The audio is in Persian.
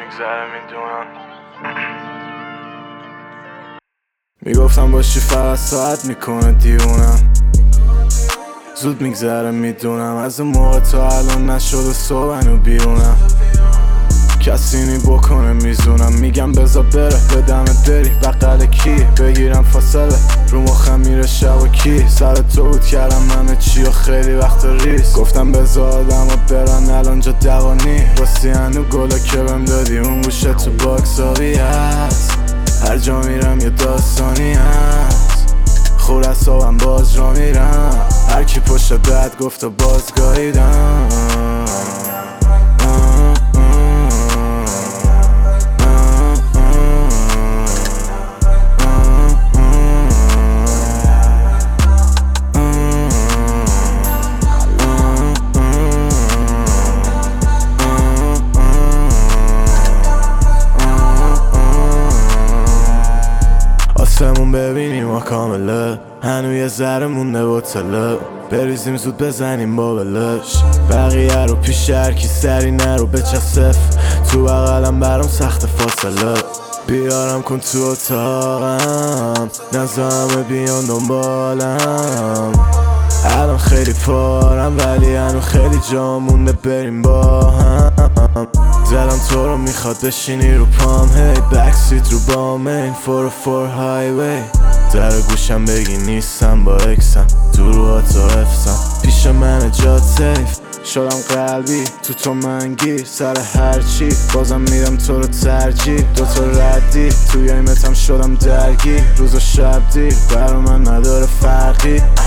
میگذره میدونم. میگفتم باشی فقط ساعت میکنه دیونم. زود میگذره میدونم، از اون موقع تا الان نشده صبح هنو بیرونم. کسی نی بکنه میزونم، میگم بذار بره بدمت بری بغل کی بگیرم فاصله رو مخم میره شب و کی سر تو بود کردم همه چی و خیلی وقت ریس گفتم بذار آدم و برن الان جا دوانی راستی هنو گلا که بهم دادی اون گوشه تو باکس آبی هست هر جا میرم یه داستانی هست خور اصابم باز را میرم هر کی پشت بد گفت و بازگاهیدم آسمون ببینیم ما کامله هنو یه ذره مونده بطله بریزیم زود بزنیم با بلش بقیه رو پیش هرکی سری نرو بچسف تو بغلم برام سخت فاصله بیارم کن تو اتاقم نظامه بیان دنبالم الان خیلی پارم ولی هنو خیلی جا مونده بریم با هم دلم تو رو میخواد بشینی رو پام هی بکسیت رو بام این 404 هایوی در گوشم بگی نیستم با اکسم درو تو افسم پیش من جات سیف شدم قلبی تو منگی سر هرچی بازم میدم تو رو ترجیح دوتا ردی توی ایمتم شدم درگی روز و شب دیر برا من نداره فرقی